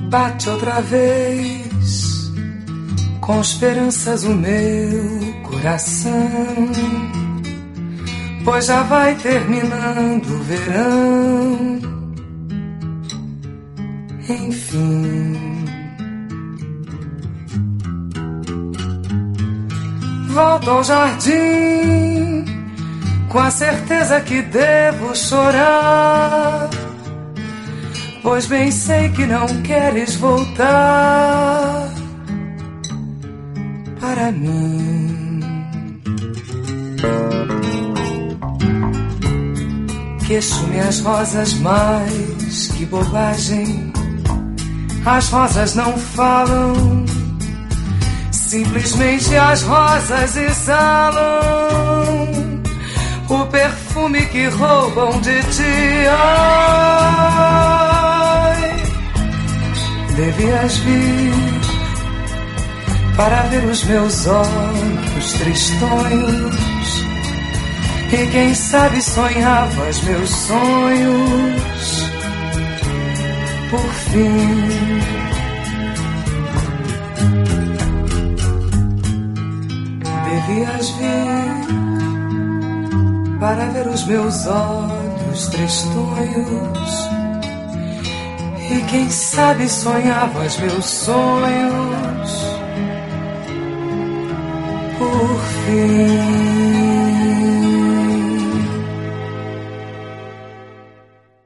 Bate outra vez, com esperanças o meu coração, pois já vai terminando o verão. Enfim, volto ao jardim com a certeza que devo chorar, pois bem sei que não queres voltar para mim. Queixo-me as rosas, mas que bobagem. As rosas não falam, simplesmente as rosas exalam o perfume que roubam de ti. Ai, devias vir para ver os meus olhos tristonhos, e quem sabe sonhavas meus sonhos. Por fim, devias vir para ver os meus olhos tristonhos, e quem sabe sonhavas meus sonhos. Por fim.